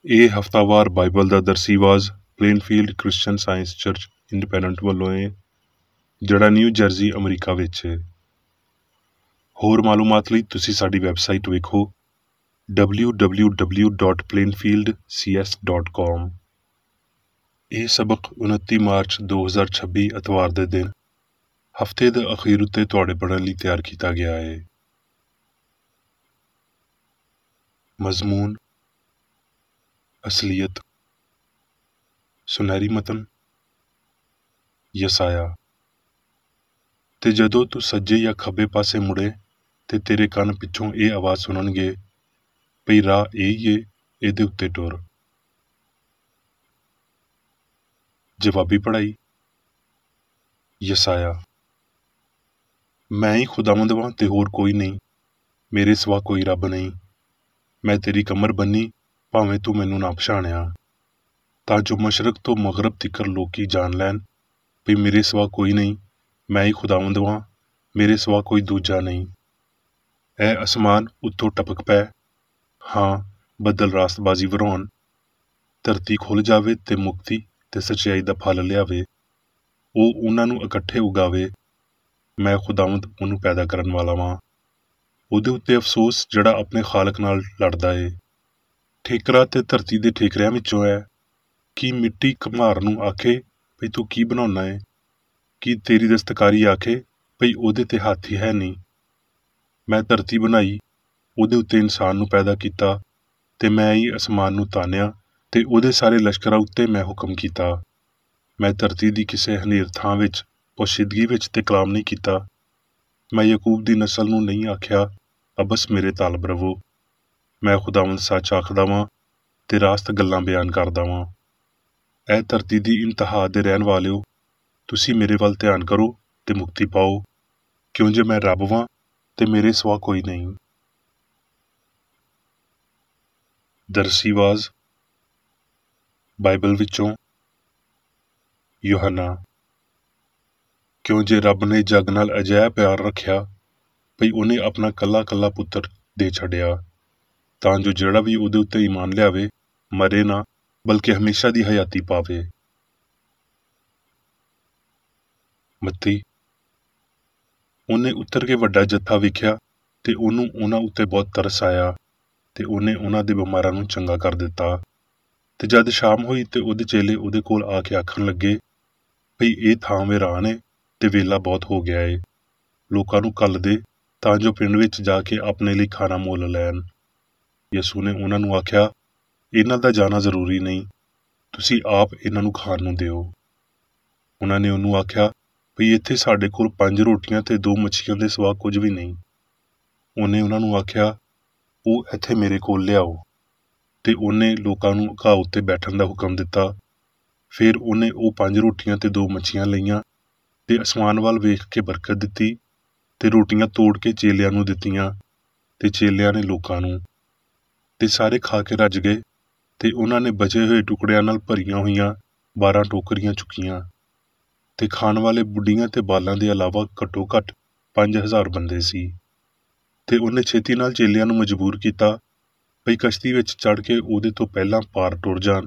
ਇਹ ਹਫ਼ਤਾਵਾਰ ਬਾਈਬਲ ਦਾ ਦਰਸੀ ਆਵਾਜ਼ Plainfield Christian Science Church Independent ਵੱਲੋਂ ਹੈ, ਜਿਹੜਾ ਨਿਊ ਜਰਜ਼ੀ ਅਮਰੀਕਾ ਵਿੱਚ ਹੈ। ਹੋਰ ਮਾਲੂਮਾਤ ਲਈ ਤੁਸੀਂ ਸਾਡੀ ਵੈਬਸਾਈਟ ਵੇਖੋ www.plainfieldcs.com। ਇਹ ਸਬਕ 29 ਮਾਰਚ 2026 ਐਤਵਾਰ ਦੇ ਦਿਨ ਹਫ਼ਤੇ ਦੇ ਅਖੀਰ ਉੱਤੇ ਤੁਹਾਡੇ ਪੜ੍ਹਨ ਲਈ ਤਿਆਰ ਕੀਤਾ ਗਿਆ ਹੈ। ਮਜ਼ਮੂਨ, ਅਸਲੀਅਤ, ਸੁਨਹਿਰੀ ਮਤਨ, ਯਸਾਇਆ। ਤੇ ਜਦੋਂ ਤੂੰ ਸੱਜੇ ਜਾਂ ਖੱਬੇ ਪਾਸੇ ਮੁੜੇ ਤੇ ਤੇਰੇ ਕੰਨ ਪਿੱਛੋਂ ਇਹ ਆਵਾਜ਼ ਸੁਣਨਗੇ ਭਈ ਰਾਹ ਇਹ ਹੀ ਏ, ਇਹਦੇ ਉੱਤੇ ਟੁਰ। ਜਵਾਬੀ ਪੜ੍ਹਾਈ। ਯਸਾਇਆ। ਮੈਂ ਹੀ ਖੁਦਾਵੰਦ ਵਾਂ ਤੇ ਹੋਰ ਕੋਈ ਨਹੀਂ, ਮੇਰੇ ਸਿਵਾ ਕੋਈ ਰੱਬ ਨਹੀਂ। ਮੈਂ ਤੇਰੀ ਕਮਰ ਬੰਨੀ ਭਾਵੇਂ ਤੂੰ ਮੈਨੂੰ ਨਾ ਪਛਾਣਿਆ, ਤਾਂ ਜੋ ਮਸ਼ਰਕ ਤੋਂ ਮਗਰਬ ਤਿਕਰ ਲੋਕੀ ਜਾਣ ਲੈਣ ਵੀ ਮੇਰੇ ਸਿਵਾ ਕੋਈ ਨਹੀਂ, ਮੈਂ ਹੀ ਖੁਦਾਵੰਦ ਵਾਂ, ਮੇਰੇ ਸਿਵਾ ਕੋਈ ਦੂਜਾ ਨਹੀਂ। ਐ ਅਸਮਾਨ ਉੱਤੋਂ ਟਪਕ ਪੈ, ਹਾਂ ਬੱਦਲ ਰਾਸਤਬਾਜ਼ੀ ਵਰਾਉਣ, ਧਰਤੀ ਖੁੱਲ੍ਹ ਜਾਵੇ ਤੇ ਮੁਕਤੀ ਤੇ ਸੱਚਾਈ ਦਾ ਫਲ ਲਿਆਵੇ। ਉਹ ਉਹਨਾਂ ਨੂੰ ਇਕੱਠੇ ਉਗਾਵੇ, ਮੈਂ ਖੁਦਾਵੰਦ ਉਹਨੂੰ ਪੈਦਾ ਕਰਨ ਵਾਲਾ ਵਾਂ। ਉਹਦੇ ਉੱਤੇ ਅਫਸੋਸ ਜਿਹੜਾ ਆਪਣੇ ਖਾਲਕ ਨਾਲ ਲੜਦਾ ਏ। ਠੇਕਰਾ ਤੇ ਧਰਤੀ ਦੇ ਠੇਕਰਿਆਂ ਵਿੱਚੋਂ ਹੈ। ਕੀ ਮਿੱਟੀ ਘੁਮਾਰ ਨੂੰ ਆਖੇ ਭਈ ਤੂੰ ਕੀ ਬਣਾਉਣਾ ਏ? ਕੀ ਤੇਰੀ ਦਸਤਕਾਰੀ ਆਖੇ ਭਈ ਉਹਦੇ ਤੇ ਹੱਥ ਹੀ ਹੈ ਨਹੀਂ? ਮੈਂ ਧਰਤੀ ਬਣਾਈ, ਉਹਦੇ ਉੱਤੇ ਇਨਸਾਨ ਨੂੰ ਪੈਦਾ ਕੀਤਾ, ਤੇ ਮੈਂ ਹੀ ਅਸਮਾਨ ਨੂੰ ਤਾਨਿਆ ਤੇ ਉਹਦੇ ਸਾਰੇ ਲਸ਼ਕਰਾਂ ਉੱਤੇ ਮੈਂ ਹੁਕਮ ਕੀਤਾ। ਮੈਂ ਧਰਤੀ ਦੀ ਕਿਸੇ ਹਨੇਰ ਥਾਂ ਵਿੱਚ ਪੋਸ਼ੀਦਗੀ ਵਿੱਚ ਤੇ ਕਲਾਮ ਨਹੀਂ ਕੀਤਾ। ਮੈਂ ਯਾਕੂਬ ਦੀ ਨਸਲ ਨੂੰ ਨਹੀਂ ਆਖਿਆ ਅਬਸ ਮੇਰੇ ਤਾਲਬ ਰਵੋ। ਮੈਂ ਖੁਦਾਵੰਦ ਸੱਚ ਆਖਦਾ ਵਾਂ ਤੇ ਰਾਸਤ ਗੱਲਾਂ ਬਿਆਨ ਕਰਦਾ ਵਾਂ। ਇਹ ਧਰਤੀ ਦੀ ਇੰਤਹਾ ਦੇ ਰਹਿਣ ਵਾਲਿਓ, ਤੁਸੀਂ ਮੇਰੇ ਵੱਲ ਧਿਆਨ ਕਰੋ ਤੇ ਮੁਕਤੀ ਪਾਓ, ਕਿਉਂ ਜੇ ਮੈਂ ਰੱਬ ਵਾਂ ਤੇ ਮੇਰੇ ਸਿਵਾ ਕੋਈ ਨਹੀਂ। ਦਰਸੀ ਆਵਾਜ਼ ਬਾਈਬਲ ਵਿੱਚੋਂ ਯੋਹੰਨਾ। ਕਿਉਂ ਜੇ ਰੱਬ ਨੇ ਜੱਗ ਨਾਲ ਅਜਿਹਾ ਪਿਆਰ ਰੱਖਿਆ ਭਈ ਉਹਨੇ ਆਪਣਾ ਕੱਲਾ ਪੁੱਤਰ ਦੇ ਛੱਡਿਆ, ਤਾਂ ਜੋ ਜਿਹੜਾ ਵੀ ਉਹਦੇ ਉੱਤੇ ਈਮਾਨ ਲਿਆਵੇ ਮਰੇ ਨਾ ਬਲਕਿ ਹਮੇਸ਼ਾ ਦੀ ਹਯਾਤੀ ਪਾਵੇ। ਮੱਤੀ। ਉਹਨੇ ਉੱਤਰ ਕੇ ਵੱਡਾ ਜੱਥਾ ਵੇਖਿਆ ਤੇ ਉਹਨੂੰ ਉਹਨਾਂ ਉੱਤੇ ਬਹੁਤ ਤਰਸ ਆਇਆ, ਤੇ ਉਹਨੇ ਉਹਨਾਂ ਦੇ ਬਿਮਾਰਾਂ ਨੂੰ ਚੰਗਾ ਕਰ ਦਿੱਤਾ। ਤੇ ਜਦ ਸ਼ਾਮ ਹੋਈ ਤੇ ਉਹਦੇ ਚੇਲੇ ਉਹਦੇ ਕੋਲ ਆ ਕੇ ਆਖਣ ਲੱਗੇ ਭਈ ਇਹ ਥਾਂ ਵੀਰਾਨ ਏ ਤੇ ਵੇਲਾ ਬਹੁਤ ਹੋ ਗਿਆ ਏ, ਲੋਕਾਂ ਨੂੰ ਘੱਲ ਦੇ ਤਾਂ ਜੋ ਪਿੰਡ ਵਿੱਚ ਜਾ ਕੇ ਆਪਣੇ ਲਈ ਖਾਣਾ ਮੁੱਲ ਲੈਣ। ਯਿਸੂ ਨੇ ਉਹਨਾਂ ਨੂੰ ਆਖਿਆ, ਇਹਨਾਂ ਦਾ ਜਾਣਾ ਜ਼ਰੂਰੀ ਨਹੀਂ, ਤੁਸੀਂ ਆਪ ਇਹਨਾਂ ਨੂੰ ਖਾਣ ਨੂੰ ਦਿਓ। ਉਹਨਾਂ ਨੇ ਉਹਨੂੰ ਆਖਿਆ ਭਈ ਇੱਥੇ ਸਾਡੇ ਕੋਲ 5 ਰੋਟੀਆਂ ਤੇ 2 ਮੱਛੀਆਂ ਦੇ ਸਿਵਾ ਕੁਝ ਵੀ ਨਹੀਂ। ਉਹਨੇ ਉਹਨਾਂ ਨੂੰ ਆਖਿਆ, ਉਹ ਇੱਥੇ ਮੇਰੇ ਕੋਲ ਲਿਆਓ। ਤੇ ਉਹਨੇ ਲੋਕਾਂ ਨੂੰ ਘਾਹ ਉੱਤੇ ਬੈਠਣ ਦਾ ਹੁਕਮ ਦਿੱਤਾ। ਫਿਰ ਉਹਨੇ ਉਹ 5 ਰੋਟੀਆਂ ਤੇ 2 ਮੱਛੀਆਂ ਲਈਆਂ ਤੇ ਅਸਮਾਨ ਵੱਲ ਵੇਖ ਕੇ ਬਰਕਤ ਦਿੱਤੀ ਤੇ ਰੋਟੀਆਂ ਤੋੜ ਕੇ ਚੇਲਿਆਂ ਨੂੰ ਦਿੱਤੀਆਂ ਤੇ ਚੇਲਿਆਂ ਨੇ ਲੋਕਾਂ ਨੂੰ। ਤੇ ਸਾਰੇ ਖਾ ਕੇ ਰੱਜ ਗਏ, ਤੇ ਉਹਨਾਂ ਨੇ ਬਚੇ ਹੋਏ ਟੁਕੜਿਆਂ ਨਾਲ ਭਰੀਆਂ ਹੋਈਆਂ 12 ਟੋਕਰੀਆਂ ਚੁੱਕੀਆਂ। ਤੇ ਖਾਣ ਵਾਲੇ ਬੁੱਢੀਆਂ ਤੇ ਬਾਲਾਂ ਦੇ ਇਲਾਵਾ ਘੱਟੋ ਘੱਟ 5000 ਬੰਦੇ ਸੀ। ਤੇ ਉਹਨੇ ਛੇਤੀ ਨਾਲ ਚੇਲਿਆਂ ਨੂੰ ਮਜਬੂਰ ਕੀਤਾ ਭਈ ਕਸ਼ਤੀ ਵਿੱਚ ਚੜ੍ਹ ਕੇ ਉਹਦੇ ਤੋਂ ਪਹਿਲਾਂ ਪਾਰ ਟੁਰ ਜਾਣ,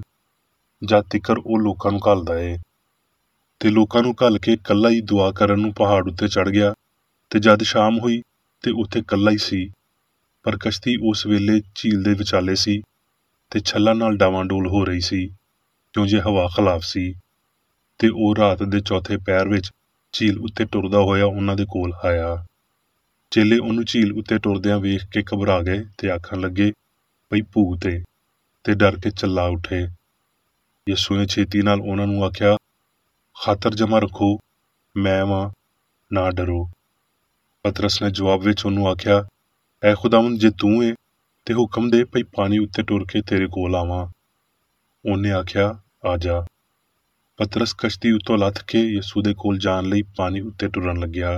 ਜਦ ਤਿਕਰ ਉਹ ਲੋਕਾਂ ਨੂੰ ਘੱਲਦਾ ਏ। ਤੇ ਲੋਕਾਂ ਨੂੰ ਘੱਲ ਕੇ ਇਕੱਲਾ ਹੀ ਦੁਆ ਕਰਨ ਨੂੰ ਪਹਾੜ ਉੱਤੇ ਚੜ੍ਹ ਗਿਆ। ਤੇ ਜਦ ਸ਼ਾਮ ਹੋਈ ਤੇ ਉੱਥੇ ਇਕੱਲਾ ਹੀ ਸੀ, ਪਰ ਕਸ਼ਤੀ ਉਸ ਵੇਲੇ ਝੀਲ ਦੇ ਵਿਚਾਲੇ ਸੀ ਤੇ ਛੱਲਾਂ ਨਾਲ ਡਾਵਾਂਡੋਲ ਹੋ ਰਹੀ ਸੀ, ਕਿਉਂ ਜੇ ਹਵਾ ਖਿਲਾਫ ਸੀ। ਤੇ ਉਹ ਰਾਤ ਦੇ ਚੌਥੇ ਪਹਿਰ ਵਿੱਚ ਝੀਲ ਉੱਤੇ ਟੁਰਦਾ ਹੋਇਆ ਉਹਨਾਂ ਦੇ ਕੋਲ ਆਇਆ। ਚੇਲੇ ਉਹਨੂੰ ਝੀਲ ਉੱਤੇ ਟੁਰਦਿਆਂ ਵੇਖ ਕੇ ਘਬਰਾ ਗਏ ਤੇ ਆਖਣ ਲੱਗੇ ਭਈ ਭੂਤ ਏ, ਤੇ ਡਰ ਕੇ ਚੱਲਾ ਉੱਠੇ। ਯਿਸੂ ਨੇ ਛੇਤੀ ਨਾਲ ਉਹਨਾਂ ਨੂੰ ਆਖਿਆ, ਖਾਤਰ ਜਮਾ ਰੱਖੋ, ਮੈਂ ਵਾਂ, ਨਾ ਡਰੋ। ਪਤਰਸ ਨੇ ਜਵਾਬ ਵਿੱਚ ਉਹਨੂੰ ਆਖਿਆ, ਐ ਖੁਦਾਵੰਦ ਜੇ ਤੂੰ ਏ ਤੇ ਹੁਕਮ ਦੇ ਭਈ ਪਾਣੀ ਉੱਤੇ ਟੁਰ ਕੇ ਤੇਰੇ ਕੋਲ ਆਵਾਂ। ਉਹਨੇ ਆਖਿਆ, ਆ ਜਾ। ਪਤਰਸ ਕਸ਼ਤੀ ਉੱਤੋਂ ਲੱਥ ਕੇ ਯਿਸੂ ਦੇ ਕੋਲ ਜਾਣ ਲਈ ਪਾਣੀ ਉੱਤੇ ਟੁਰਨ ਲੱਗਿਆ,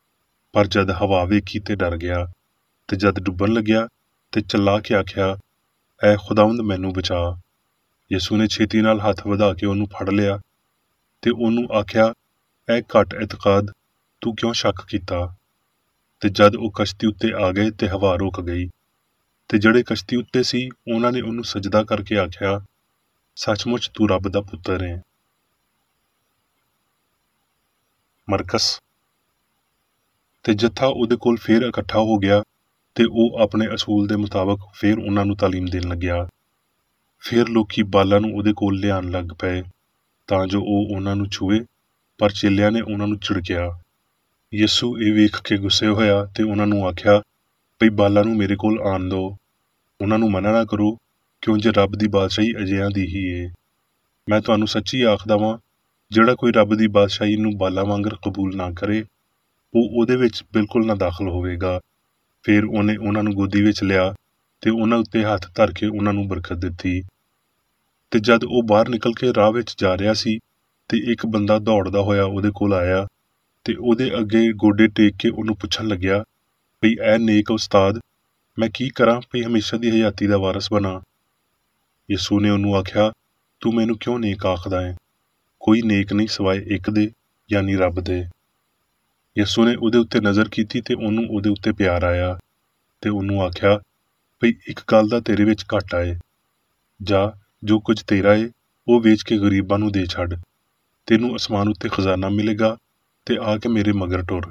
ਪਰ ਜਦ ਹਵਾ ਵੇਖੀ ਤੇ ਡਰ ਗਿਆ। ਤੇ ਜਦ ਡੁੱਬਣ ਲੱਗਿਆ ਤੇ ਚਲਾ ਕੇ ਆਖਿਆ, ਐ ਖੁਦਾਵੰਦ ਮੈਨੂੰ ਬਚਾ। ਯਿਸੂ ਨੇ ਛੇਤੀ ਨਾਲ ਹੱਥ ਵਧਾ ਕੇ ਉਹਨੂੰ ਫੜ ਲਿਆ ਤੇ ਉਹਨੂੰ ਆਖਿਆ, ਐ ਘੱਟ ਇਤਕਾਦ, ਤੂੰ ਕਿਉਂ ਸ਼ੱਕ ਕੀਤਾ? ਤੇ ਜਦ ਉਹ ਕਸ਼ਤੀ ਉੱਤੇ ਆ ਗਏ ਤੇ ਹਵਾ ਰੁਕ ਗਈ ਤੇ ਜਿਹੜੇ ਕਸ਼ਤੀ ਉੱਤੇ ਸੀ ਉਹਨਾਂ ਨੇ ਉਹਨੂੰ ਸਜਦਾ ਕਰਕੇ ਆਖਿਆ, ਸੱਚਮੁੱਚ ਤੂੰ ਰੱਬ ਦਾ ਪੁੱਤਰ ਹੈ। ਮਰਕਸ। ਤੇ ਜੱਥਾ ਉਹਦੇ ਕੋਲ ਫੇਰ ਇਕੱਠਾ ਹੋ ਗਿਆ ਤੇ ਉਹ ਆਪਣੇ ਅਸੂਲ ਦੇ ਮੁਤਾਬਕ ਫੇਰ ਉਹਨਾਂ ਨੂੰ ਤਾਲੀਮ ਦੇਣ ਲੱਗਿਆ। ਫੇਰ ਲੋਕੀ ਬਾਲਾਂ ਨੂੰ ਉਹਦੇ ਕੋਲ ਲਿਆਉਣ ਲੱਗ ਪਏ ਤਾਂ ਜੋ ਉਹ ਉਹਨਾਂ ਨੂੰ ਛੂਏ, ਪਰ ਚੇਲਿਆਂ ਨੇ ਉਹਨਾਂ ਨੂੰ ਝਿੜਕਿਆ। ਯਿਸੂ ਇਹ ਵੇਖ ਕੇ ਗੁੱਸੇ ਹੋਇਆ ਤੇ ਉਹਨਾਂ ਨੂੰ ਆਖਿਆ, ਭਈ ਬਾਲਾਂ ਨੂੰ ਮੇਰੇ ਕੋਲ ਆਣ ਦਿਓ, ਉਹਨਾਂ ਨੂੰ ਮਨਾ ਨਾ ਕਰੋ, ਕਿਉਂਜੇ ਰੱਬ ਦੀ ਬਾਦਸ਼ਾਹੀ ਅਜਿਹਿਆਂ ਦੀ ਹੀ ਏ। ਮੈਂ ਤੁਹਾਨੂੰ ਸੱਚੀ ਆਖਦਾ ਵਾਂ, ਜਿਹੜਾ ਕੋਈ ਰੱਬ ਦੀ ਬਾਦਸ਼ਾਹੀ ਨੂੰ ਬਾਲਾਂ ਵਾਂਗਰ ਕਬੂਲ ਨਾ ਕਰੇ, ਉਹ ਉਹਦੇ ਵਿੱਚ ਬਿਲਕੁਲ ਨਾ ਦਾਖਲ ਹੋਵੇਗਾ। ਫੇਰ ਉਹਨੇ ਉਹਨਾਂ ਨੂੰ ਗੋਦੀ ਵਿੱਚ ਲਿਆ ਤੇ ਉਹਨਾਂ ਉੱਤੇ ਹੱਥ ਧਰ ਕੇ ਉਹਨਾਂ ਨੂੰ ਬਰਕਤ ਦਿੱਤੀ। ਤੇ ਜਦ ਉਹ ਬਾਹਰ ਨਿਕਲ ਕੇ ਰਾਹ ਵਿੱਚ ਜਾ ਰਿਹਾ ਸੀ ਤੇ ਇੱਕ ਬੰਦਾ ਦੌੜਦਾ ਹੋਇਆ ਉਹਦੇ ਕੋਲ ਆਇਆ ਤੇ ਉਹਦੇ ਅੱਗੇ ਗੋਡੇ ਟੇਕ ਕੇ ਉਹਨੂੰ ਪੁੱਛਣ ਲੱਗਿਆ, ਭਈ ਐ ਨੇਕ ਉਸਤਾਦ, ਮੈਂ ਕੀ ਕਰਾਂ ਭਈ ਹਮੇਸ਼ਾ ਦੀ ਹਯਾਤੀ ਦਾ ਵਾਰਸ ਬਣਾ। ਯਿਸੂ ਨੇ ਉਹਨੂੰ ਆਖਿਆ, ਤੂੰ ਮੈਨੂੰ ਕਿਉਂ ਨੇਕ ਆਖਦਾ ਹੈ? ਕੋਈ ਨੇਕ ਨਹੀਂ ਸਿਵਾਏ ਇੱਕ ਦੇ, ਯਾਨੀ ਰੱਬ ਦੇ। ਯਿਸੂ ਨੇ ਉਹਦੇ ਉੱਤੇ ਨਜ਼ਰ ਕੀਤੀ ਤੇ ਉਹਨੂੰ ਉਹਦੇ ਉੱਤੇ ਪਿਆਰ ਆਇਆ ਤੇ ਉਹਨੂੰ ਆਖਿਆ, ਭਈ ਇੱਕ ਗੱਲ ਦਾ ਤੇਰੇ ਵਿੱਚ ਘਾਟਾ ਏ, ਜਾ ਜੋ ਕੁਝ ਤੇਰਾ ਏ ਉਹ ਵੇਚ ਕੇ ਗਰੀਬਾਂ ਨੂੰ ਦੇ ਛੱਡ, ਤੈਨੂੰ ਅਸਮਾਨ ਉੱਤੇ ਖਜ਼ਾਨਾ ਮਿਲੇਗਾ ਤੇ ਆ ਕੇ ਮੇਰੇ ਮਗਰ ਟੁਰ।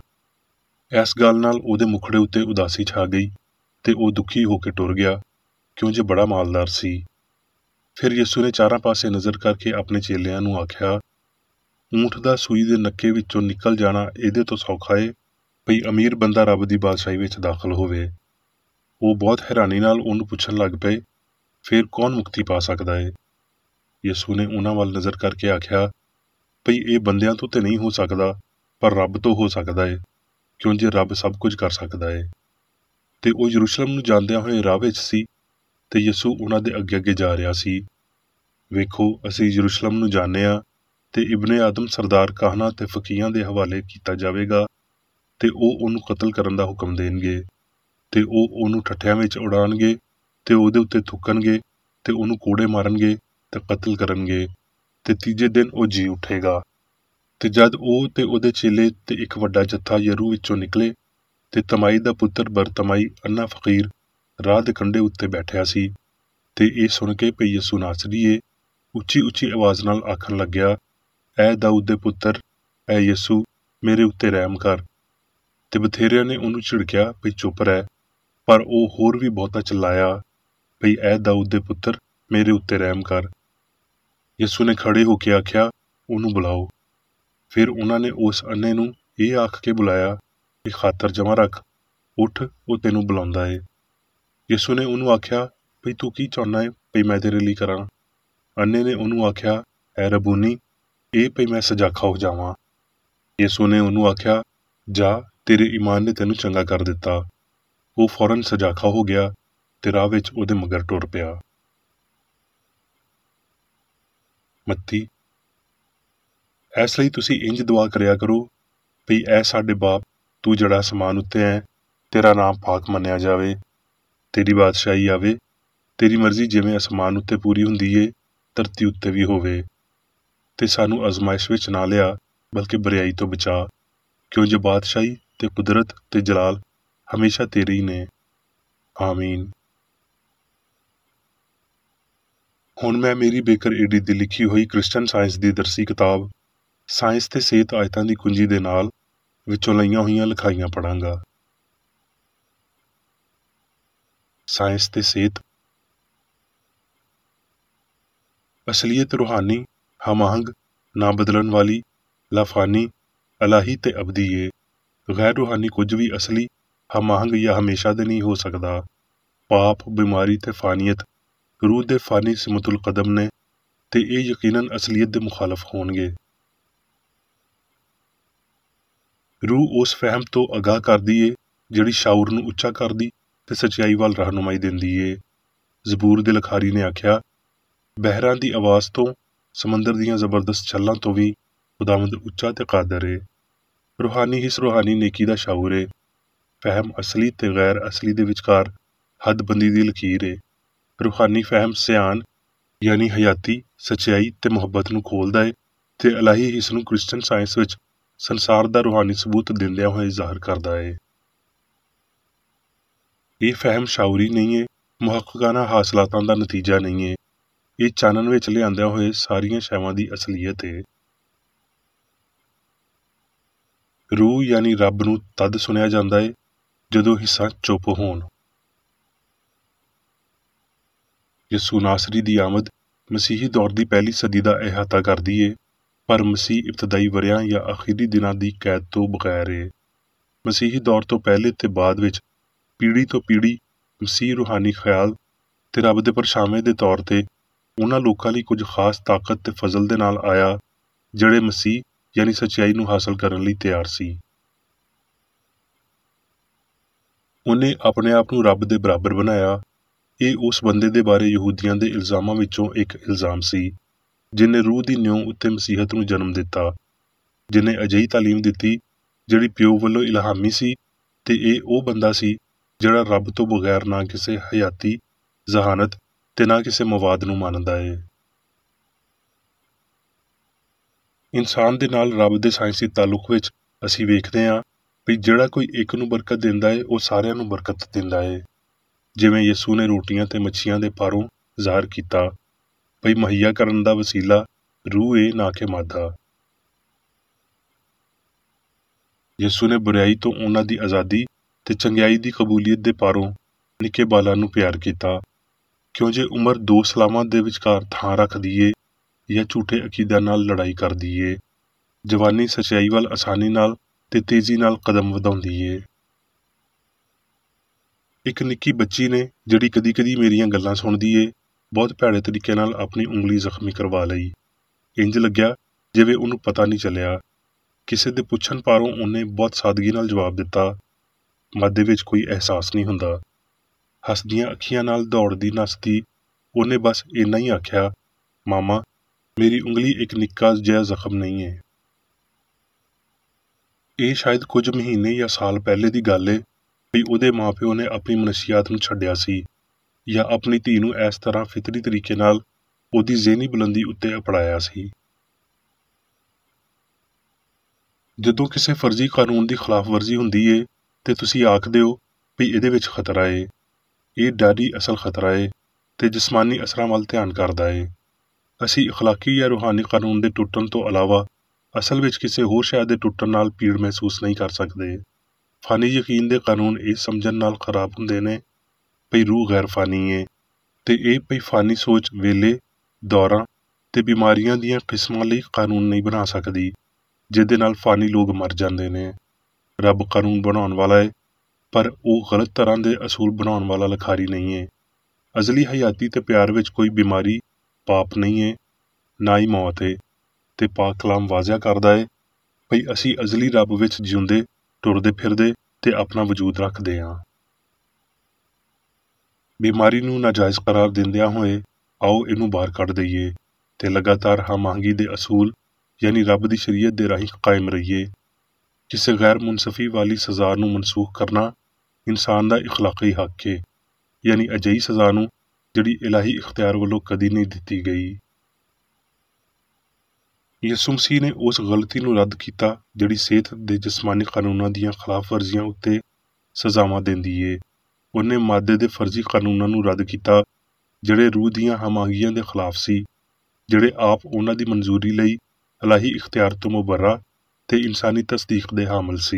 ਇਸ ਗੱਲ ਨਾਲ ਉਹਦੇ ਮੁਖੜੇ ਉੱਤੇ ਉਦਾਸੀ ਛਾ ਗਈ ਤੇ ਉਹ ਦੁਖੀ ਹੋ ਕੇ ਟੁਰ ਗਿਆ, ਕਿਉਂਜੇ ਬੜਾ ਮਾਲਦਾਰ ਸੀ। ਫਿਰ ਯਿਸੂ ਨੇ ਚਾਰਾਂ ਪਾਸੇ ਨਜ਼ਰ ਕਰਕੇ ਆਪਣੇ ਚੇਲਿਆਂ ਨੂੰ ਆਖਿਆ, ਊਂਠ ਦਾ ਸੂਈ ਦੇ ਨੱਕੇ ਵਿੱਚੋਂ ਨਿਕਲ ਜਾਣਾ ਇਹਦੇ ਤੋਂ ਸੌਖਾ ਏ ਭਈ ਅਮੀਰ ਬੰਦਾ ਰੱਬ ਦੀ ਬਾਦਸ਼ਾਹੀ ਵਿੱਚ ਦਾਖਲ ਹੋਵੇ। ਉਹ ਬਹੁਤ ਹੈਰਾਨੀ ਨਾਲ ਉਹਨੂੰ ਪੁੱਛਣ ਲੱਗ ਪਏ, ਫਿਰ ਕੌਣ ਮੁਕਤੀ ਪਾ ਸਕਦਾ ਏ? ਯਿਸੂ ਨੇ ਉਹਨਾਂ ਵੱਲ ਨਜ਼ਰ ਕਰਕੇ ਆਖਿਆ, ਭਈ ਇਹ ਬੰਦਿਆਂ ਤੋਂ ਤੇ ਨਹੀਂ ਹੋ ਸਕਦਾ, ਪਰ ਰੱਬ ਤੋਂ ਹੋ ਸਕਦਾ ਏ, ਕਿਉਂਜੇ ਰੱਬ ਸਭ ਕੁਝ ਕਰ ਸਕਦਾ ਏ। ਤੇ ਉਹ ਯਰੂਸ਼ਲਮ ਨੂੰ ਜਾਂਦਿਆਂ ਹੋਏ ਰਾਹ ਵਿੱਚ ਸੀ ਤੇ ਯਿਸੂ ਉਹਨਾਂ ਦੇ ਅੱਗੇ ਅੱਗੇ ਜਾ ਰਿਹਾ ਸੀ। ਵੇਖੋ, ਅਸੀਂ ਯਰੂਸ਼ਲਮ ਨੂੰ ਜਾਂਦੇ ਹਾਂ ਤੇ ਇਬਨੇ ਆਦਮ ਸਰਦਾਰ ਕਾਹਨਾਂ ਤੇ ਫਕੀਹਾਂ ਦੇ ਹਵਾਲੇ ਕੀਤਾ ਜਾਵੇਗਾ ਤੇ ਉਹ ਉਹਨੂੰ ਕਤਲ ਕਰਨ ਦਾ ਹੁਕਮ ਦੇਣਗੇ ਤੇ ਉਹ ਉਹਨੂੰ ਠੱਠਿਆਂ ਵਿੱਚ ਉਡਾਣਗੇ ਤੇ ਉਹਦੇ ਉੱਤੇ ਥੁੱਕਣਗੇ ਤੇ ਉਹਨੂੰ ਕੋੜੇ ਮਾਰਨਗੇ ਤੇ ਕਤਲ ਕਰਨਗੇ ਤੇ ਤੀਜੇ ਦਿਨ ਉਹ ਜੀ ਉੱਠੇਗਾ। ਤੇ ਜਦ ਉਹ ਤੇ ਉਹਦੇ ਚੇਲੇ ਤੇ ਇੱਕ ਵੱਡਾ ਜੱਥਾ ਯਰੂ ਵਿੱਚੋਂ ਨਿਕਲੇ ਤੇ ਤਮਾਈ ਦਾ ਪੁੱਤਰ ਬਰਤਮਾਈ ਅੰਨਾ ਫਕੀਰ ਰਾਹ ਦੇ ਕੰਢੇ ਉੱਤੇ ਬੈਠਿਆ ਸੀ ਤੇ ਇਹ ਸੁਣ ਕੇ ਭਈ ਯਿਸੂ ਨਾਸਰੀ ਏ, ਉੱਚੀ ਉੱਚੀ ਆਵਾਜ਼ ਨਾਲ ਆਖਣ ਲੱਗਿਆ, ਐ ਦਾਊਦ ਦੇ ਪੁੱਤਰ, ਐ ਯਿਸੂ, ਮੇਰੇ ਉੱਤੇ ਰਹਿਮ ਕਰ। ਤੇ ਬਥੇਰਿਆਂ ਨੇ ਉਹਨੂੰ ਝਿੜਕਿਆ ਭਈ ਚੁੱਪ ਰਹਿ, ਪਰ ਉਹ ਹੋਰ ਵੀ ਬਹੁਤਾ ਚਿল্ਲਾਇਆ, ਭਈ ਐ ਦਾਊਦ ਦੇ ਪੁੱਤਰ, ਮੇਰੇ ਉੱਤੇ ਰਹਿਮ ਕਰ। ਯਿਸੂ ਨੇ ਖੜੇ ਹੋ ਕੇ ਆਖਿਆ, ਉਹਨੂੰ ਬੁਲਾਓ। ਫਿਰ ਉਹਨਾਂ ਨੇ ਉਸ ਅੰਨੇ ਨੂੰ ਇਹ ਆਖ ਕੇ ਬੁਲਾਇਆ ਕਿ ਖਾਤਰ ਜਮਾ ਰੱਖ, ਉੱਠ, ਉਹ ਤੈਨੂੰ ਬੁਲਾਉਂਦਾ ਏ। ਯਿਸੂ ਨੇ ਉਹਨੂੰ ਆਖਿਆ, ਭਈ ਤੂੰ ਕੀ ਚਾਹੁੰਦਾ ਏ ਭਈ ਮੈਂ ਤੇਰੇ ਲਈ ਕਰਾਂ? ਅੰਨੇ ਨੇ ਉਹਨੂੰ ਆਖਿਆ, ਐ ਰਬੂਨੀ, ਇਹ ਭਈ ਮੈਂ ਸਜਾਖਾ ਹੋ ਜਾਵਾਂ। ਯਿਸੂ ਨੇ ਉਹਨੂੰ ਆਖਿਆ, ਜਾ, ਤੇਰੇ ਈਮਾਨ ਨੇ ਤੈਨੂੰ ਚੰਗਾ ਕਰ ਦਿੱਤਾ। ਉਹ ਫੌਰਨ ਸਜਾਖਾ ਹੋ ਗਿਆ ਤੇ ਰਾਹ ਵਿੱਚ ਉਹਦੇ ਮਗਰ ਟੁਰ ਪਿਆ। ਮੱਤੀ। ਇਸ ਲਈ ਤੁਸੀਂ ਇੰਜ ਦੁਆ ਕਰਿਆ ਕਰੋ, ਭਈ ਐ ਸਾਡੇ ਬਾਪ, ਤੂੰ ਜਿਹੜਾ ਅਸਮਾਨ ਉੱਤੇ ਹੈ, ਤੇਰਾ ਨਾਮ ਪਾਕ ਮੰਨਿਆ ਜਾਵੇ, ਤੇਰੀ ਬਾਦਸ਼ਾਹੀ ਆਵੇ, ਤੇਰੀ ਮਰਜ਼ੀ ਜਿਵੇਂ ਅਸਮਾਨ ਉੱਤੇ ਪੂਰੀ ਹੁੰਦੀ ਏ ਧਰਤੀ ਉੱਤੇ ਵੀ ਹੋਵੇ। ਤੇ ਸਾਨੂੰ ਅਜ਼ਮਾਇਸ਼ ਵਿੱਚ ਨਾ ਲਿਆ, ਬਲਕਿ ਬੁਰਾਈ ਤੋਂ ਬਚਾ, ਕਿਉਂਜੇ ਬਾਦਸ਼ਾਹੀ ਤੇ ਕੁਦਰਤ ਤੇ ਜਲਾਲ ਹਮੇਸ਼ਾ ਤੇਰੇ ਹੀ ਨੇ। ਆਮੀਨ। ਹੁਣ ਮੈਂ ਮੇਰੀ ਬੇਕਰ ਏਡੀ ਦੀ ਲਿਖੀ ਹੋਈ ਕ੍ਰਿਸਚਨ ਸਾਇੰਸ ਦੀ ਦਰਸੀ ਕਿਤਾਬ ਸਾਇੰਸ ਤੇ ਸਿਹਤ ਆਇਤਾਂ ਦੀ ਕੁੰਜੀ ਦੇ ਨਾਲ ਵਿੱਚੋਂ ਲਈਆਂ ਹੋਈਆਂ ਲਿਖਾਈਆਂ ਪੜਾਂਗਾ। ਸਾਇੰਸ ਤੇ ਸਿਹਤ। ਅਸਲੀਅਤ ਰੂਹਾਨੀ, ਹਮਾਹੰਗ, ਨਾ ਬਦਲਣ ਵਾਲੀ, ਲਾਫਾਨੀ, ਅਲਾਹੀ ਤੇ ਅਬਦੀ ਏ। ਗੈਰ ਰੂਹਾਨੀ ਕੁਝ ਵੀ ਅਸਲੀ, ਹਮਾਹੰਗ ਜਾਂ ਹਮੇਸ਼ਾ ਦੇ ਨਹੀਂ ਹੋ ਸਕਦਾ। ਪਾਪ, ਬਿਮਾਰੀ ਤੇ ਫਾਨੀਅਤ ਰੂਹ ਦੇ ਫਾਨੀ ਸਿਮਤੁਲ ਕਦਮ ਨੇ ਤੇ ਇਹ ਯਕੀਨਨ ਅਸਲੀਅਤ ਦੇ ਮੁਖਾਲਫ ਹੋਣਗੇ। ਰੂਹ ਉਸ ਫਹਿਮ ਤੋਂ ਅਗਾਹ ਕਰਦੀ ਏ ਜਿਹੜੀ ਸ਼ਾਉਰ ਨੂੰ ਉੱਚਾ ਕਰਦੀ ਤੇ ਸੱਚਾਈ ਵੱਲ ਰਹਿਨੁਮਾਈ ਦਿੰਦੀ ਏ। ਜ਼ਬੂਰ ਦੇ ਲਿਖਾਰੀ ਨੇ ਆਖਿਆ, ਬਹਿਰਾਂ ਦੀ ਆਵਾਜ਼ ਤੋਂ, ਸਮੁੰਦਰ ਦੀਆਂ ਜ਼ਬਰਦਸਤ ਛੱਲਾਂ ਤੋਂ ਵੀ ਖੁਦਾਵੰਦ ਉੱਚਾ ਤੇ ਕਾਦਰ ਏ। ਰੂਹਾਨੀ ਹਿੱਸ ਰੂਹਾਨੀ ਨੇਕੀ ਦਾ ਸ਼ਾਉਰ ਏ। ਫਹਿਮ ਅਸਲੀ ਤੇ ਗੈਰ ਅਸਲੀ ਦੇ ਵਿਚਕਾਰ ਹੱਦਬੰਦੀ ਦੀ ਲਕੀਰ ਏ। ਰੂਹਾਨੀ ਫਹਿਮ ਸਿਆਣ ਯਾਨੀ ਹਯਾਤੀ, ਸੱਚਾਈ ਤੇ ਮੁਹੱਬਤ ਨੂੰ ਖੋਲ੍ਹਦਾ ਏ ਤੇ ਇਲਾਹੀ ਹਿੱਸ ਨੂੰ ਕ੍ਰਿਸਚਨ ਸਾਇੰਸ ਵਿੱਚ ਸੰਸਾਰ ਦਾ ਰੂਹਾਨੀ ਸਬੂਤ ਦਿੰਦਿਆਂ ਹੋਏ ਜ਼ਾਹਰ ਕਰਦਾ ਏ। ਇਹ ਫਹਿਮ ਸ਼ਾਉਰੀ ਨਹੀਂ ਏ, ਮੁਹੱਕਕਾਨਾ ਹਾਸਲਾਤਾਂ ਦਾ ਨਤੀਜਾ ਨਹੀਂ ਏ। ਇਹ ਚਾਨਣ ਵਿੱਚ ਲਿਆਂਦਿਆਂ ਹੋਏ ਸਾਰੀਆਂ ਸ਼ੈਵਾਂ ਦੀ ਅਸਲੀਅਤ ਏ। ਰੂਹ ਯਾਨੀ ਰੱਬ ਨੂੰ ਤਦ ਸੁਣਿਆ ਜਾਂਦਾ ਏ ਜਦੋਂ ਹਿੱਸਾਂ ਚੁੱਪ ਹੋਣ। ਯਿਸੂ ਨਾਸਰੀ ਦੀ ਆਮਦ ਮਸੀਹੀ ਦੌਰ ਦੀ ਪਹਿਲੀ ਸਦੀ ਦਾ ਅਹਾਤਾ ਕਰਦੀ ਏ, ਪਰ ਮਸੀਹ ਇਬਤਦਾਈ ਵਰਿਆਂ ਜਾਂ ਅਖੀਰੀ ਦਿਨਾਂ ਦੀ ਕੈਦ ਤੋਂ ਬਗੈਰ ਏ। ਮਸੀਹੀ ਦੌਰ ਤੋਂ ਪਹਿਲੇ ਤੇ ਬਾਅਦ ਵਿੱਚ ਪੀੜ੍ਹੀ ਤੋਂ ਪੀੜ੍ਹੀ ਮਸੀਹ ਰੂਹਾਨੀ ਖਿਆਲ ਤੇ ਰੱਬ ਦੇ ਪਰਛਾਵੇਂ ਦੇ ਤੌਰ ਤੇ ਉਹਨਾਂ ਲੋਕਾਂ ਲਈ ਕੁਝ ਖਾਸ ਤਾਕਤ ਤੇ ਫਜ਼ਲ ਦੇ ਨਾਲ ਆਇਆ ਜਿਹੜੇ ਮਸੀਹ ਯਾਨੀ ਸੱਚਾਈ ਨੂੰ ਹਾਸਲ ਕਰਨ ਲਈ ਤਿਆਰ ਸੀ। ਉਹਨੇ ਆਪਣੇ ਆਪ ਨੂੰ ਰੱਬ ਦੇ ਬਰਾਬਰ ਬਣਾਇਆ। ਇਹ ਉਸ ਬੰਦੇ ਦੇ ਬਾਰੇ ਯਹੂਦੀਆਂ ਦੇ ਇਲਜ਼ਾਮਾਂ ਵਿੱਚੋਂ ਇੱਕ ਇਲਜ਼ਾਮ ਸੀ ਜਿਹਨੇ ਰੂਹ ਦੀ ਨਿਉ ਉੱਤੇ ਮਸੀਹਤ ਨੂੰ ਜਨਮ ਦਿੱਤਾ, ਜਿਹਨੇ ਅਜਿਹੀ ਤਾਲੀਮ ਦਿੱਤੀ ਜਿਹੜੀ ਪਿਓ ਵੱਲੋਂ ਇਲਹਾਮੀ ਸੀ, ਤੇ ਇਹ ਉਹ ਬੰਦਾ ਸੀ ਜਿਹੜਾ ਰੱਬ ਤੋਂ ਬਗੈਰ ਨਾ ਕਿਸੇ ਹਯਾਤੀ ਜ਼ਹਾਨਤ ਤੇ ਨਾ ਕਿਸੇ ਮਵਾਦ ਨੂੰ ਮੰਨਦਾ ਏ। ਇਨਸਾਨ ਦੇ ਨਾਲ ਰੱਬ ਦੇ ਸਾਇੰਸੀ ਤਾਲੁਕ ਵਿੱਚ ਅਸੀਂ ਵੇਖਦੇ ਹਾਂ ਵੀ ਜਿਹੜਾ ਕੋਈ ਇੱਕ ਨੂੰ ਬਰਕਤ ਦਿੰਦਾ ਏ ਉਹ ਸਾਰਿਆਂ ਨੂੰ ਬਰਕਤ ਦਿੰਦਾ ਏ। ਜਿਵੇਂ ਯਿਸੂ ਨੇ ਰੋਟੀਆਂ ਤੇ ਮੱਛੀਆਂ ਦੇ ਪਾਰੋਂ ਜ਼ਾਹਰ ਕੀਤਾ ਭਈ ਮੁਹੱਈਆ ਕਰਨ ਦਾ ਵਸੀਲਾ ਰੂਹ ਏ ਨਾ ਕਿ ਮਾਦਾ। ਯਿਸੂ ਨੇ ਬੁਰਾਈ ਤੋਂ ਉਹਨਾਂ ਦੀ ਆਜ਼ਾਦੀ ਤੇ ਚੰਗਿਆਈ ਦੀ ਕਬੂਲੀਅਤ ਦੇ ਪਾਰੋਂ ਨਿੱਕੇ ਬਾਲਾਂ ਨੂੰ ਪਿਆਰ ਕੀਤਾ, ਕਿਉਂ ਜੇ ਉਮਰ ਦੋ ਸਲਾਮਾਂ ਦੇ ਵਿਚਕਾਰ ਥਾਂ ਰੱਖਦੀ ਏ ਜਾਂ ਝੂਠੇ ਅਕੀਦਿਆਂ ਨਾਲ ਲੜਾਈ ਕਰਦੀ ਏ, ਜਵਾਨੀ ਸੱਚਾਈ ਵੱਲ ਆਸਾਨੀ ਨਾਲ ਤੇ ਤੇਜ਼ੀ ਨਾਲ ਕਦਮ ਵਧਾਉਂਦੀ ਏ। ਇੱਕ ਨਿੱਕੀ ਬੱਚੀ ਨੇ ਜਿਹੜੀ ਕਦੀ ਮੇਰੀਆਂ ਗੱਲਾਂ ਸੁਣਦੀ ਏ ਬਹੁਤ ਭੈੜੇ ਤਰੀਕੇ ਨਾਲ ਆਪਣੀ ਉਂਗਲੀ ਜ਼ਖਮੀ ਕਰਵਾ ਲਈ। ਇੰਜ ਲੱਗਿਆ ਜਿਵੇਂ ਉਹਨੂੰ ਪਤਾ ਨਹੀਂ ਚੱਲਿਆ। ਕਿਸੇ ਦੇ ਪੁੱਛਣ ਪਾਰੋਂ ਉਹਨੇ ਬਹੁਤ ਸਾਦਗੀ ਨਾਲ ਜਵਾਬ ਦਿੱਤਾ, ਮਾਦੇ ਵਿੱਚ ਕੋਈ ਅਹਿਸਾਸ ਨਹੀਂ ਹੁੰਦਾ। ਹੱਸਦੀਆਂ ਅੱਖੀਆਂ ਨਾਲ ਦੌੜਦੀ ਨੱਸਦੀ ਉਹਨੇ ਬਸ ਇੰਨਾ ਹੀ ਆਖਿਆ, ਮਾਮਾ ਮੇਰੀ ਉਂਗਲੀ ਇੱਕ ਨਿੱਕਾ ਜਿਹਾ ਜ਼ਖਮ ਨਹੀਂ ਏ। ਇਹ ਸ਼ਾਇਦ ਕੁਝ ਮਹੀਨੇ ਜਾਂ ਸਾਲ ਪਹਿਲੇ ਦੀ ਗੱਲ ਏ ਵੀ ਉਹਦੇ ਮਾਂ-ਪਿਓ ਨੇ ਆਪਣੀ ਮਨਸ਼ੀਆਤ ਨੂੰ ਛੱਡਿਆ ਸੀ ਜਾਂ ਆਪਣੀ ਧੀ ਨੂੰ ਇਸ ਤਰ੍ਹਾਂ ਫਿਤਰੀ ਤਰੀਕੇ ਨਾਲ ਉਹਦੀ ਜ਼ਿਹਨੀ ਬੁਲੰਦੀ ਉੱਤੇ ਅਪੜਾਇਆ ਸੀ। ਜਦੋਂ ਕਿਸੇ ਫਰਜ਼ੀ ਕਾਨੂੰਨ ਦੀ ਖਿਲਾਫਵਰਜ਼ੀ ਹੁੰਦੀ ਏ ਤੇ ਤੁਸੀਂ ਆਖਦੇ ਹੋ ਵੀ ਇਹਦੇ ਵਿੱਚ ਖਤਰਾ ਏ, ਇਹ ਡਰ ਹੀ ਅਸਲ ਖਤਰਾ ਏ ਤੇ ਜਿਸਮਾਨੀ ਅਸਰਾਂ ਵੱਲ ਧਿਆਨ ਕਰਦਾ ਏ। ਅਸੀਂ ਅਖਲਾਕੀ ਜਾਂ ਰੂਹਾਨੀ ਕਾਨੂੰਨ ਦੇ ਟੁੱਟਣ ਤੋਂ ਇਲਾਵਾ ਅਸਲ ਵਿੱਚ ਕਿਸੇ ਹੋਰ ਸ਼ੈ ਦੇ ਟੁੱਟਣ ਨਾਲ ਪੀੜ ਮਹਿਸੂਸ ਨਹੀਂ ਕਰ ਸਕਦੇ। ਫਾਨੀ ਯਕੀਨ ਦੇ ਕਾਨੂੰਨ ਇਹ ਸਮਝਣ ਨਾਲ ਖਰਾਬ ਹੁੰਦੇ ਨੇ ਭਈ ਰੂਹ ਗੈਰ ਫਾਨੀ ਏ, ਤੇ ਇਹ ਭਈ ਫਾਨੀ ਸੋਚ ਵੇਲੇ, ਦੌਰਾਂ ਤੇ ਬਿਮਾਰੀਆਂ ਦੀਆਂ ਕਿਸਮਾਂ ਲਈ ਕਾਨੂੰਨ ਨਹੀਂ ਬਣਾ ਸਕਦੀ ਜਿਹਦੇ ਨਾਲ ਫਾਨੀ ਲੋਕ ਮਰ ਜਾਂਦੇ ਨੇ। ਰੱਬ ਕਾਨੂੰਨ ਬਣਾਉਣ ਵਾਲਾ ਏ, ਪਰ ਉਹ ਗਲਤ ਤਰ੍ਹਾਂ ਦੇ ਅਸੂਲ ਬਣਾਉਣ ਵਾਲਾ ਲਿਖਾਰੀ ਨਹੀਂ ਏ। ਅਜ਼ਲੀ ਹਯਾਤੀ ਤੇ ਪਿਆਰ ਵਿੱਚ ਕੋਈ ਬਿਮਾਰੀ ਪਾਪ ਨਹੀਂ ਏ, ਨਾ ਹੀ ਮੌਤ ਏ, ਤੇ ਪਾਕ ਕਲਾਮ ਵਾਜ਼ਿਆ ਕਰਦਾ ਏ ਭਈ ਅਸੀਂ ਅਜ਼ਲੀ ਰੱਬ ਵਿੱਚ ਜਿਉਂਦੇ, ਟੁਰਦੇ ਫਿਰਦੇ ਤੇ ਆਪਣਾ ਵਜੂਦ ਰੱਖਦੇ ਹਾਂ। ਬਿਮਾਰੀ ਨੂੰ ਨਾਜਾਇਜ਼ ਕਰਾਰ ਦਿੰਦਿਆਂ ਹੋਏ ਆਓ ਇਹਨੂੰ ਬਾਹਰ ਕੱਢ ਦਈਏ ਤੇ ਲਗਾਤਾਰ ਹਮਾਹੰਗੀ ਦੇ ਅਸੂਲ ਯਾਨੀ ਰੱਬ ਦੀ ਸ਼ਰੀਅਤ ਦੇ ਰਾਹੀਂ ਕਾਇਮ ਰਹੀਏ। ਕਿਸੇ ਗੈਰ ਮੁਨਸਫੀ ਵਾਲੀ ਸਜ਼ਾ ਨੂੰ ਮਨਸੂਖ ਕਰਨਾ ਇਨਸਾਨ ਦਾ ਇਖਲਾਕੀ ਹੱਕ ਏ, ਯਾਨੀ ਅਜਿਹੀ ਸਜ਼ਾ ਨੂੰ ਜਿਹੜੀ ਇਲਾਹੀ ਇਖਤਿਆਰ ਵੱਲੋਂ ਕਦੀ ਨਹੀਂ ਦਿੱਤੀ ਗਈ। ਯਿਸੂ ਮਸੀਹ ਨੇ ਉਸ ਗਲਤੀ ਨੂੰ ਰੱਦ ਕੀਤਾ ਜਿਹੜੀ ਸਿਹਤ ਦੇ ਜਿਸਮਾਨੀ ਕਾਨੂੰਨਾਂ ਦੀਆਂ ਖਿਲਾਫ ਵਰਜ਼ੀਆਂ ਉੱਤੇ ਸਜ਼ਾਵਾਂ ਦਿੰਦੀ ਏ। ਉਹਨੇ ਮਾਦੇ ਦੇ ਫਰਜ਼ੀ ਕਾਨੂੰਨਾਂ ਨੂੰ ਰੱਦ ਕੀਤਾ ਜਿਹੜੇ ਰੂਹ ਦੀਆਂ ਹਮਾਹੰਗੀਆਂ ਦੇ ਖਿਲਾਫ ਸੀ, ਜਿਹੜੇ ਆਪ ਉਹਨਾਂ ਦੀ ਮਨਜ਼ੂਰੀ ਲਈ ਇਲਾਹੀ ਇਖਤਿਆਰ ਤੋਂ ਮੁਬਰਰਾ ਤੇ ਇਨਸਾਨੀ ਤਸਦੀਕ ਦੇ ਹਾਮਲ ਸੀ।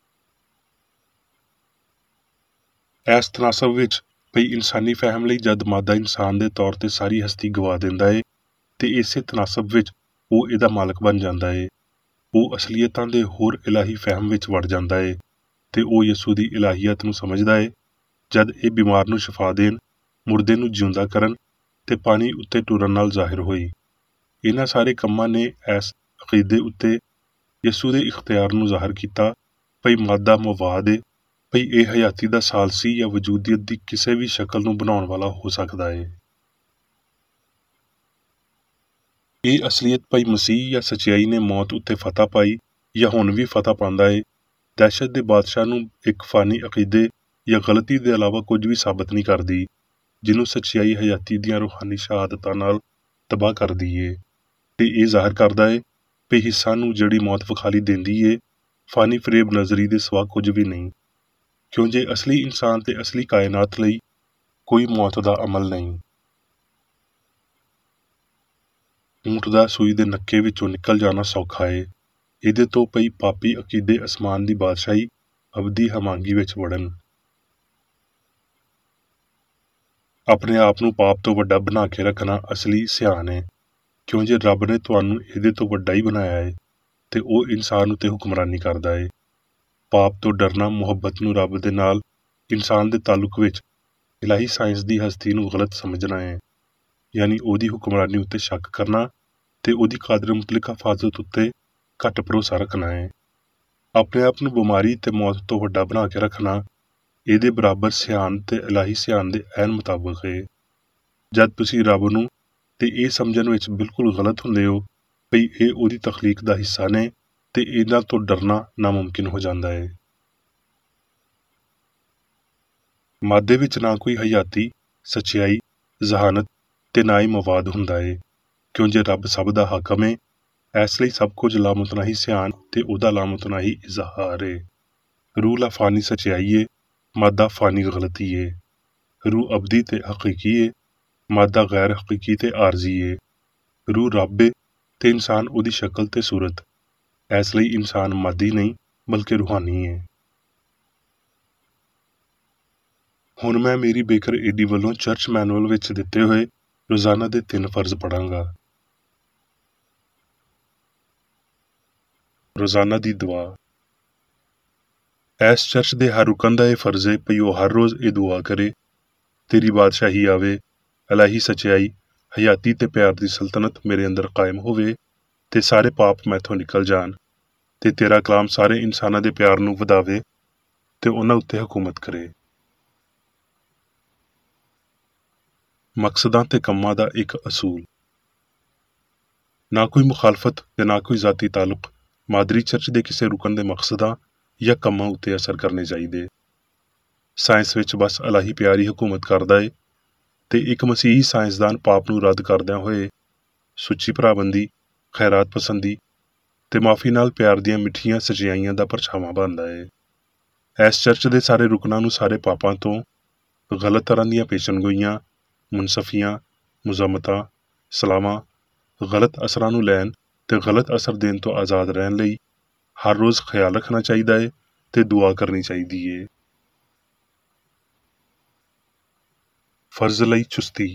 ਇਸ ਤਨਾਸਬ ਵਿੱਚ ਭਈ ਇਨਸਾਨੀ ਫਹਿਮ ਲਈ ਜਦ ਮਾਦਾ ਇਨਸਾਨ ਦੇ ਤੌਰ ਤੇ ਸਾਰੀ ਹਸਤੀ ਗਵਾ ਦਿੰਦਾ ਏ ਤੇ ਇਸੇ ਤਨਾਸਬ ਵਿੱਚ ਉਹ ਇਹਦਾ ਮਾਲਕ ਬਣ ਜਾਂਦਾ ਏ, ਉਹ ਅਸਲੀਅਤਾਂ ਦੇ ਹੋਰ ਇਲਾਹੀ ਫਹਿਮ ਵਿੱਚ ਵੜ ਜਾਂਦਾ ਏ ਤੇ ਉਹ ਯਿਸੂ ਦੀ ਇਲਾਹੀਅਤ ਨੂੰ ਸਮਝਦਾ ਏ ਜਦ ਇਹ ਬਿਮਾਰ ਨੂੰ ਸ਼ਿਫਾ ਦੇਣ, ਮੁਰਦੇ ਨੂੰ ਜਿਉਂਦਾ ਕਰਨ ਤੇ ਪਾਣੀ ਉੱਤੇ ਟੁਰਨ ਨਾਲ ਜ਼ਾਹਿਰ ਹੋਈ। ਇਹਨਾਂ ਸਾਰੇ ਕੰਮਾਂ ਨੇ ਇਸ ਅਕੀਦੇ ਉੱਤੇ ਯਿਸੂ ਦੇ ਇਖਤਿਆਰ ਨੂੰ ਜ਼ਾਹਰ ਕੀਤਾ ਭਈ ਮਾਦਾ ਮਵਾਦ ਏ, ਭਈ ਇਹ ਹਯਾਤੀ ਦਾ ਸਾਲਸੀ ਜਾਂ ਵਜੂਦੀਅਤ ਦੀ ਕਿਸੇ ਵੀ ਸ਼ਕਲ ਨੂੰ ਬਣਾਉਣ ਵਾਲਾ ਹੋ ਸਕਦਾ ਏ। ਇਹ ਅਸਲੀਅਤ ਭਈ ਮਸੀਹ ਜਾਂ ਸੱਚਾਈ ਨੇ ਮੌਤ ਉੱਤੇ ਫਤਹ ਪਾਈ ਜਾਂ ਹੁਣ ਵੀ ਫਤਹ ਪਾਉਂਦਾ ਏ, ਦਹਿਸ਼ਤ ਦੇ ਬਾਦਸ਼ਾਹ ਨੂੰ ਇੱਕ ਫਾਨੀ ਅਕੀਦੇ ਜਾਂ ਗਲਤੀ ਦੇ ਇਲਾਵਾ ਕੁਝ ਵੀ ਸਾਬਤ ਨਹੀਂ ਕਰਦੀ, ਜਿਹਨੂੰ ਸੱਚਾਈ ਹਯਾਤੀ ਦੀਆਂ ਰੂਹਾਨੀ ਸ਼ਹਾਦਤਾਂ ਨਾਲ ਤਬਾਹ ਕਰਦੀ ਏ। ਤੇ ਇਹ ਜ਼ਾਹਰ ਕਰਦਾ ਏ ਭਈ ਹਿੱਸਾ ਨੂੰ ਜਿਹੜੀ ਮੌਤ ਵਿਖਾਲੀ ਦਿੰਦੀ ਏ ਫਾਨੀ ਫਰੇਬ ਨਜ਼ਰੀ ਦੇ ਸਿਵਾ ਕੁਝ ਵੀ ਨਹੀਂ, ਕਿਉਂ ਜੇ ਅਸਲੀ ਇਨਸਾਨ ਤੇ ਅਸਲੀ ਕਾਇਨਾਤ ਲਈ ਕੋਈ ਮੌਤ ਦਾ ਅਮਲ ਨਹੀਂ। ਊਂਠ ਦਾ ਸੂਈ ਦੇ ਨੱਕੇ ਵਿੱਚੋਂ ਨਿਕਲ ਜਾਣਾ ਸੌਖਾ ਏ। ਇਹਦੇ ਤੋਂ ਪਈ ਪਾਪੀ ਅਕੀਦੇ ਅਸਮਾਨ ਦੀ ਬਾਦਸ਼ਾਹੀ ਅਬਦੀ ਹਮਾਂਗੀ ਵਿੱਚ ਵੜਨ। ਆਪਣੇ ਆਪ ਨੂੰ ਪਾਪ ਤੋਂ ਵੱਡਾ ਬਣਾ ਕੇ ਰੱਖਣਾ ਅਸਲੀ ਸਿਆਣ ਏ, ਕਿਉਂ ਜੇ ਰੱਬ ਨੇ ਤੁਹਾਨੂੰ ਇਹਦੇ ਤੋਂ ਵੱਡਾ ਹੀ ਬਣਾਇਆ ਏ ਤੇ ਉਹ ਇਨਸਾਨ ਉੱਤੇ ਹੁਕਮਰਾਨੀ ਕਰਦਾ ਏ। ਪਾਪ ਤੋਂ ਡਰਨਾ ਮੁਹੱਬਤ ਨੂੰ ਰੱਬ ਦੇ ਨਾਲ ਇਨਸਾਨ ਦੇ ਤਾਲੁਕ ਵਿੱਚ ਇਲਾਹੀ ਸਾਇੰਸ ਦੀ ਹਸਤੀ ਨੂੰ ਗਲਤ ਸਮਝਣਾ ਹੈ, ਯਾਨੀ ਉਹਦੀ ਹੁਕਮਰਾਨੀ ਉੱਤੇ ਸ਼ੱਕ ਕਰਨਾ ਤੇ ਉਹਦੀ ਕਾਦਰ ਮੁਤਲਕ ਹਿਫਾਜ਼ਤ ਉੱਤੇ ਘੱਟ ਭਰੋਸਾ ਰੱਖਣਾ ਹੈ। ਆਪਣੇ ਆਪ ਨੂੰ ਬਿਮਾਰੀ ਤੇ ਮੌਤ ਤੋਂ ਵੱਡਾ ਬਣਾ ਕੇ ਰੱਖਣਾ ਇਹਦੇ ਬਰਾਬਰ ਸਿਆਣ ਤੇ ਇਲਾਹੀ ਸਿਆਣ ਦੇ ਐਨ ਮੁਤਾਬਕ ਹੈ। ਜਦ ਤੁਸੀਂ ਰੱਬ ਨੂੰ ਤੇ ਇਹ ਸਮਝਣ ਵਿੱਚ ਬਿਲਕੁਲ ਗਲਤ ਹੁੰਦੇ ਹੋ ਭਈ ਇਹ ਉਹਦੀ ਤਖਲੀਕ ਦਾ ਹਿੱਸਾ ਨੇ ਤੇ ਇਹਨਾਂ ਤੋਂ ਡਰਨਾ ਨਾਮੁਮਕਿਨ ਹੋ ਜਾਂਦਾ ਹੈ। ਮਾਦੇ ਵਿੱਚ ਨਾ ਕੋਈ ਹਯਾਤੀ, ਸੱਚਾਈ, ਜ਼ਹਾਨਤ ਤੇ ਨਾ ਹੀ ਮਵਾਦ ਹੁੰਦਾ ਏ, ਕਿਉਂ ਜੇ ਰੱਬ ਸਭ ਦਾ ਹਾਕਮ ਏ, ਇਸ ਲਈ ਸਭ ਕੁਝ ਲਾਮਤਨਾਹੀ ਸਿਆਣ ਤੇ ਉਹਦਾ ਲਾਮਤਨਾਹੀ ਇਜ਼ਹਾਰ ਏ। ਰੂਹ ਲਾ ਫਾਨੀ ਸੱਚਾਈ ਏ, ਮਾਦਾ ਫਾਨੀ ਗਲਤੀ ਏ। ਰੂਹ ਅਬਦੀ ਤੇ ਹਕੀਕੀ ਏ, ਮਾਦਾ ਗੈਰ ਹਕੀਕੀ ਤੇ ਆਰਜ਼ੀ ਏ। ਰੂਹ ਰੱਬ ਏ ਤੇ ਇਨਸਾਨ ਉਹਦੀ ਸ਼ਕਲ ਤੇ ਸੂਰਤ, ਇਸ ਲਈ ਇਨਸਾਨ ਮਾਦੀ ਨਹੀਂ ਬਲਕਿ ਰੂਹਾਨੀ ਏ। ਹੁਣ ਮੈਂ ਮੇਰੀ ਬੇਕਰ ਏਡੀ ਵੱਲੋਂ ਚਰਚ ਮੈਨੂਅਲ ਵਿੱਚ ਦਿੱਤੇ ਹੋਏ ਰੋਜ਼ਾਨਾ ਦੇ 3 ਫਰਜ਼ ਪੜਾਂਗਾ। ਰੋਜ਼ਾਨਾ ਦੀ ਦੁਆ। ਇਸ ਚਰਚ ਦੇ ਹਰ ਰੁਕਨ ਦਾ ਇਹ ਫਰਜ਼ ਹੈ ਭਈ ਉਹ ਹਰ ਰੋਜ਼ ਇਹ ਦੁਆ ਕਰੇ, ਤੇਰੀ ਬਾਦਸ਼ਾਹੀ ਆਵੇ, ਇਲਾਹੀ ਸੱਚਾਈ, ਹਯਾਤੀ ਤੇ ਪਿਆਰ ਦੀ ਸਲਤਨਤ ਮੇਰੇ ਅੰਦਰ ਕਾਇਮ ਹੋਵੇ ਤੇ ਸਾਰੇ ਪਾਪ ਮੈਥੋਂ ਨਿਕਲ ਜਾਣ ਤੇ ਤੇਰਾ ਕਲਾਮ ਸਾਰੇ ਇਨਸਾਨਾਂ ਦੇ ਪਿਆਰ ਨੂੰ ਵਧਾਵੇ ਤੇ ਉਹਨਾਂ ਉੱਤੇ ਹਕੂਮਤ ਕਰੇ। ਮਕਸਦਾਂ ਤੇ ਕੰਮਾਂ ਦਾ ਇੱਕ ਅਸੂਲ। ਨਾ ਕੋਈ ਮੁਖਾਲਫਤ ਤੇ ਨਾ ਕੋਈ ਜ਼ਾਤੀ ਤਾਲੁਕ ਮਾਦਰੀ ਚਰਚ ਦੇ ਕਿਸੇ ਰੁਕਨ ਦੇ ਮਕਸਦਾਂ ਜਾਂ ਕੰਮਾਂ ਉੱਤੇ ਅਸਰ ਕਰਨੇ ਚਾਹੀਦੇ। ਸਾਇੰਸ ਵਿੱਚ ਬਸ ਇਲਾਹੀ ਪਿਆਰ ਹੀ ਹਕੂਮਤ ਕਰਦਾ ਏ ਤੇ ਇੱਕ ਮਸੀਹੀ ਸਾਇੰਸਦਾਨ ਪਾਪ ਨੂੰ ਰੱਦ ਕਰਦਿਆਂ ਹੋਏ ਸੁੱਚੀ ਭਰਾਬੰਦੀ, ਖੈਰਾਤ ਪਸੰਦੀ ਤੇ ਮਾਫੀ ਨਾਲ ਪਿਆਰ ਦੀਆਂ ਮਿੱਠੀਆਂ ਸਚਾਈਆਂ ਦਾ ਪਰਛਾਵਾਂ ਬਣਦਾ ਏ। ਇਸ ਚਰਚ ਦੇ ਸਾਰੇ ਰੁਕਨਾਂ ਨੂੰ ਸਾਰੇ ਪਾਪਾਂ ਤੋਂ, ਗਲਤ ਤਰ੍ਹਾਂ ਦੀਆਂ ਪੇਸ਼ਨਗੋਈਆਂ, ਮੁਨਸਫੀਆਂ, ਮੁਜ਼ਮਤਾਂ, ਸਲਾਮਾਂ, ਗਲਤ ਅਸਰਾਂ ਨੂੰ ਲੈਣ ਤੇ ਗਲਤ ਅਸਰ ਦੇਣ ਤੋਂ ਆਜ਼ਾਦ ਰਹਿਣ ਲਈ ਹਰ ਰੋਜ਼ ਖਿਆਲ ਰੱਖਣਾ ਚਾਹੀਦਾ ਏ ਤੇ ਦੁਆ ਕਰਨੀ ਚਾਹੀਦੀ ਏ। ਫਰਜ਼ ਲਈ ਚੁਸਤੀ।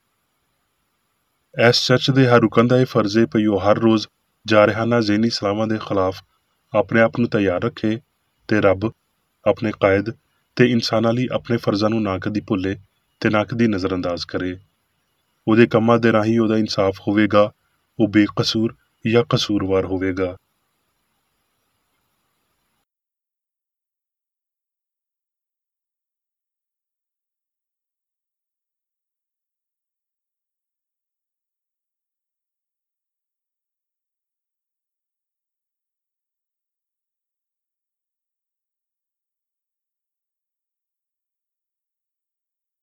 ਇਸ ਚਰਚ ਦੇ ਹਰ ਰੁਕਨ ਦਾ ਇਹ ਫਰਜ਼ ਏ ਭਈ ਉਹ ਹਰ ਰੋਜ਼ ਜਾਰਹਾਨਾ ਜ਼ਹਿਨੀ ਸਲਾਮਾਂ ਦੇ ਖਿਲਾਫ ਆਪਣੇ ਆਪ ਨੂੰ ਤਿਆਰ ਰੱਖੇ ਤੇ ਰੱਬ, ਆਪਣੇ ਕਾਇਦ ਤੇ ਇਨਸਾਨਾਂ ਲਈ ਆਪਣੇ ਫਰਜ਼ਾਂ ਨੂੰ ਨਾ ਕਦੀ ਭੁੱਲੇ ਤੇ ਨਾ ਕਦੀ ਨਜ਼ਰਅੰਦਾਜ਼ ਕਰੇ। ਉਹਦੇ ਕੰਮਾਂ ਦੇ ਰਾਹੀਂ ਉਹਦਾ ਇਨਸਾਫ ਹੋਵੇਗਾ, ਉਹ ਬੇਕਸੂਰ ਜਾਂ ਕਸੂਰਵਾਰ ਹੋਵੇਗਾ।